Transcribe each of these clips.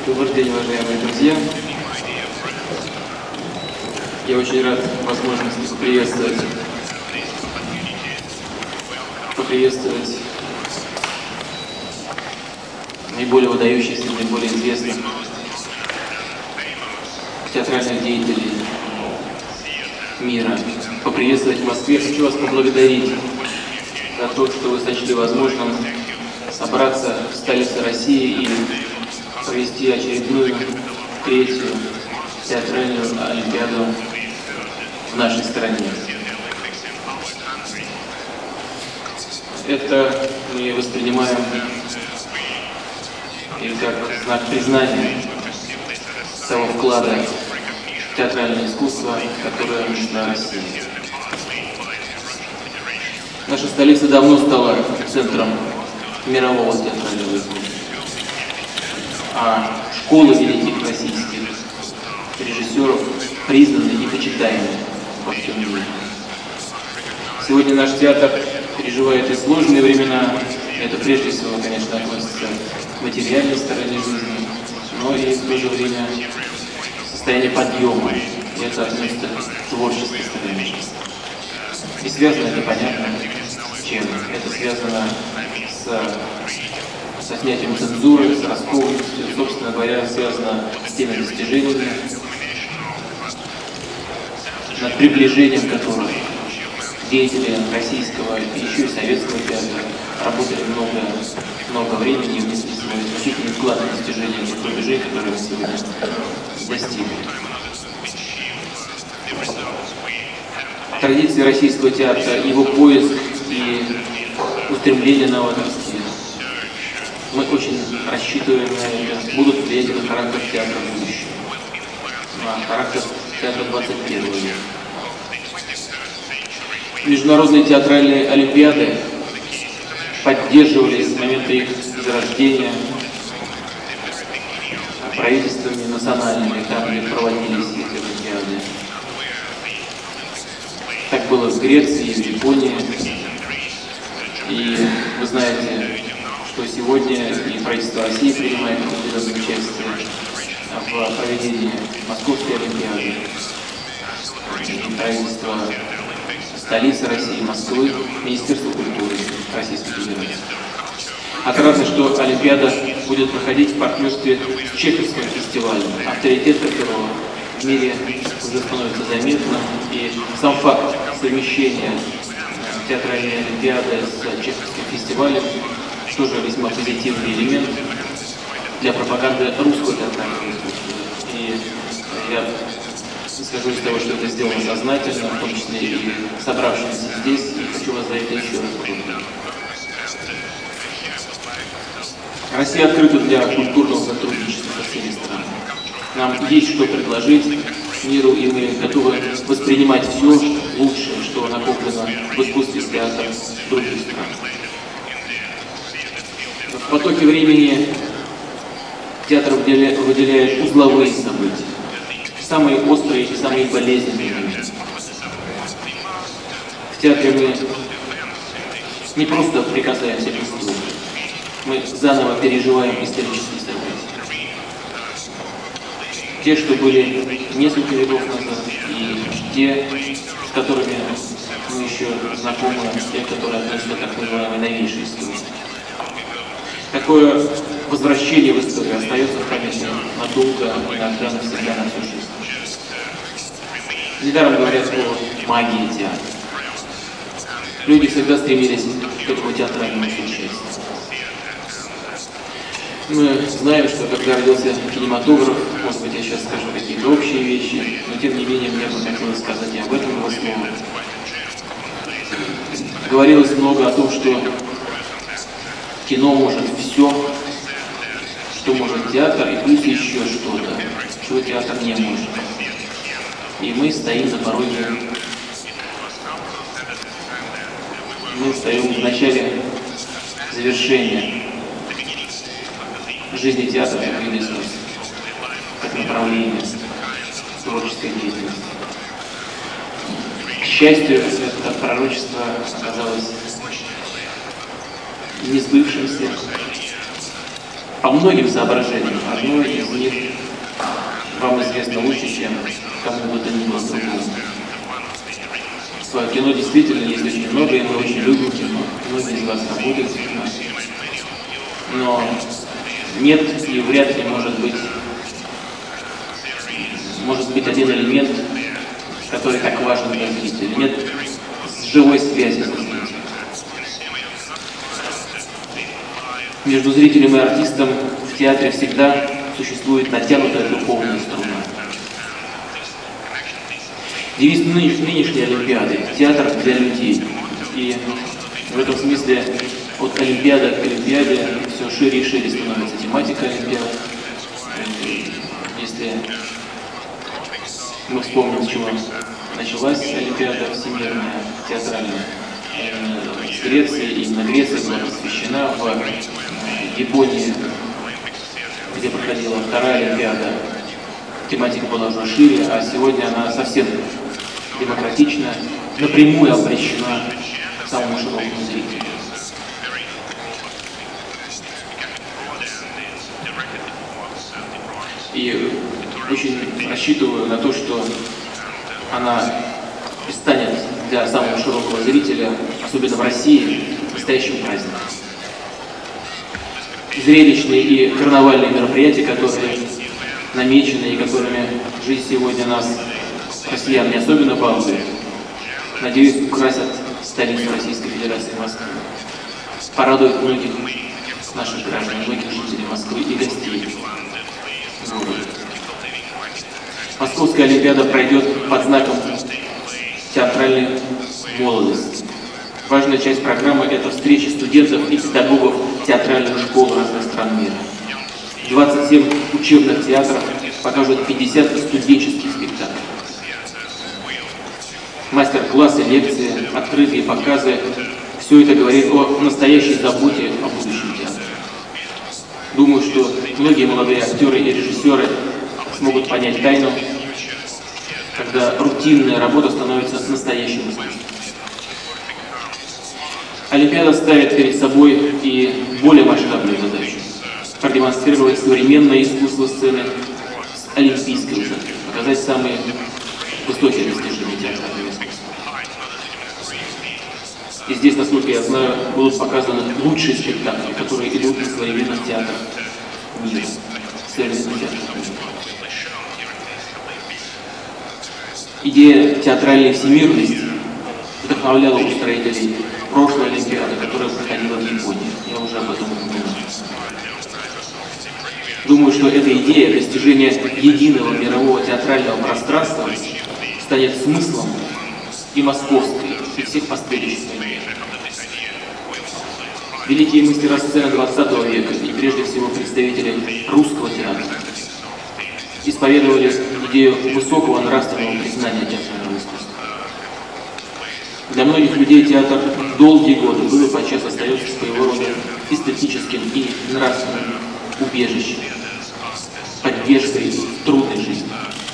Добрый день, уважаемые друзья! Я очень рад возможности поприветствовать наиболее выдающихся, наиболее известных театральных деятелей мира. Поприветствовать в Москве. Хочу вас поблагодарить за то, что вы сочли возможным собраться в столице России и провести очередную, третью театральную олимпиаду в нашей стране. Это мы воспринимаем и как знак признания того вклада в театральное искусство, которое нужно России. Наша столица давно стала центром мирового театрального искусства, а школы великих российских режиссеров признаны и почитаемы во всем мире. Сегодня наш театр переживает и сложные времена. Это прежде всего, конечно, относится к материальной стороне жизни, но и в то же время состояние подъема. И это относится к творческой стороне жизни. И связано это понятно с чем? Это связано со снятием цензуры, с раскованностью, собственно говоря, связано с теми достижениями, над приближением которых деятели российского и еще и советского театра работали много времени и внесли свой значительный вклад в достижение тех рубежей, которые мы сегодня достигли. Традиции российского театра, его поиск и устремление на новаторские. Мы очень рассчитываем на это, будут влиять на характер театра будущего, на характер театра 21 века. Международные театральные олимпиады поддерживались с момента их зарождения правительствами национальными, там, где проводились эти олимпиады. Так было в Греции, в Японии. И вы знаете, что сегодня и правительство России принимает определенное участие в проведении Московской олимпиады, и правительство столицы России, Москвы, Министерство культуры Российской Федерации. Отрадно, что олимпиада будет проходить в партнерстве с Чеховским фестивалем, авторитет которого в мире уже становится заметным, и сам факт совмещения театральной олимпиады с Чеховским фестивалем тоже весьма позитивный элемент для пропаганды русского театрального искусства. И я исхожу из того, что это сделано сознательно, в том числе и собравшимся здесь, и хочу вас за это еще раз поблагодарить. Россия открыта для культурного сотрудничества со всеми странами. Нам есть что предложить миру, и мы готовы воспринимать все лучшее, что накоплено в искусстве театра других стран. В потоке времени театр выделяет узловые события, самые острые и самые болезненные моменты. В театре мы не просто прикасаемся к истории, мы заново переживаем исторические события. Те, что были несколько веков назад, и те, с которыми мы еще знакомы, те, которые относятся к так называемой новейшей истории. Такое возвращение в историю остается в памяти надолго и навсегда на всю жизнь. Недаром говорят о магии театра. Люди всегда стремились к этому театральному участию. Мы знаем, что когда родился кинематограф, может быть, я сейчас скажу какие-то общие вещи, но тем не менее мне бы хотелось сказать и об этом его слове. Говорилось много о том, что кино может все, что может театр, и плюс еще что-то, чего театр не может. И мы стоим на пороге, мы стоим в начале завершения жизни театра как вида искусства, как направления творческой деятельности. К счастью, это пророчество оказалось не сбывшимся, по многим соображениям. Одно из них вам известно лучше, чем кому бы то ни было другому. В кино действительно есть очень много, и мы очень любим кино. Многие из вас работают в кино. Но нет и вряд ли может быть один элемент, который так важен для зрителя. Нет живой связи со зрителем. Между зрителем и артистом в театре всегда существует натянутая духовная струна. Девиз нынешней Олимпиады – театр для людей. И в этом смысле от Олимпиады к Олимпиаде все шире и шире становится тематика Олимпиады. Если мы вспомним, с чего началась Олимпиада всемирная, театральная, с Греции, именно Греция была посвящена в Японии, где проходила вторая Олимпиада. Тематика была уже шире, а сегодня она совсем демократична, напрямую обращена к самому широкому зрителю. И очень рассчитываю на то, что она станет для самого широкого зрителя, особенно в России, настоящим праздником. Зрелищные и карнавальные мероприятия, которые намечены и которыми жизнь сегодня нас, россиян, не особенно балует, надеюсь, украсят столицу Российской Федерации Москвы, порадуют многих наших граждан, многих жителей Москвы и гостей города. Московская Олимпиада пройдет под знаком театральной молодости. Важная часть программы – это встречи студентов и педагогов театральных школ разных стран мира. 27 учебных театров покажут 50 студенческих спектаклей. Мастер-классы, лекции, открытые показы – все это говорит о настоящей заботе о будущем театре. Думаю, что многие молодые актеры и режиссеры смогут понять тайну, когда рутинная работа становится настоящим искусством. Олимпиада ставит перед собой и более масштабную задачу – продемонстрировать современное искусство сцены с олимпийской высоты, показать самые высокие достижения театрального искусства. И здесь, насколько я знаю, будут показаны лучшие спектакли, которые идут в современных театрах мира, современных театрах мира. Идея театральной всемирности вдохновляла устроителей прошлой Олимпиады, которая проходила в Японии. Я уже об этом упомянул. Думаю, что эта идея достижения единого мирового театрального пространства станет смыслом и московской, и всех последующих Олимпиад. Великие мастера сцены XX века и прежде всего представители русского театра исповедовали идею высокого нравственного признания театрального искусства. Для многих людей театр долгие годы был и подчас остается своего рода эстетическим и нравственным убежищем, поддержкой трудной жизни.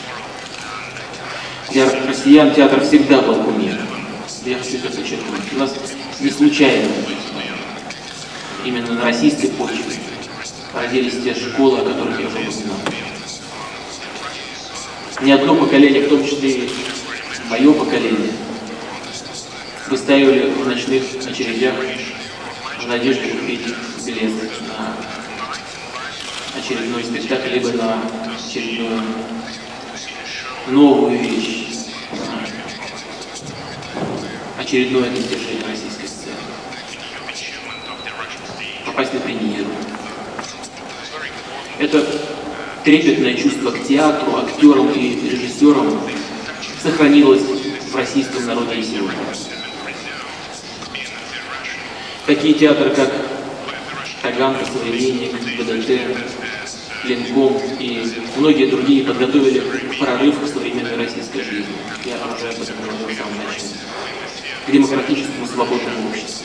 Для россиян театр всегда был кумиром. Я хочу это подчеркнуть. У нас не случайно именно на российской почве родились те школы, о которых я уже упоминал. Ни одно поколение, в том числе и мое поколение, выстаивали в ночных очередях в надежде купить билет на очередной спектакль, либо на очередную новую вещь, очередное достижение российской сцены. Попасть на премьеру. Это трепетное чувство к театру, актерам и режиссерам сохранилось в российском народе и сегодня. Такие театры, как Таганка, Современник, БДТ, Ленком и многие другие подготовили прорыв к современной российской жизни. Я уже об этом говорил в самом начале. К демократическому свободному обществу.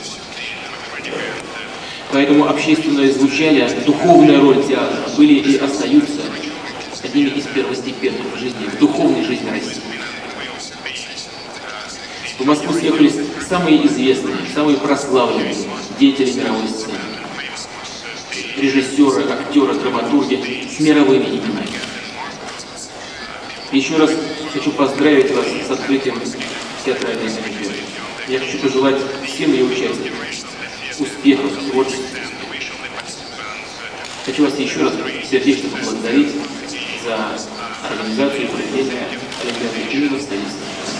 Поэтому общественное звучание, духовная роль театра были и остаются одними из первостепенных в жизни, в духовной жизни России. В Москву съехались самые известные, самые прославленные деятели мировой сцены. режиссеры, актеры, драматурги с мировыми именами. Еще раз хочу поздравить вас с открытием театральной олимпиады. Я хочу пожелать всем ее участникам успехов, творчества. Хочу вас еще раз сердечно поблагодарить за организацию и проведение олимпиады именно в столице.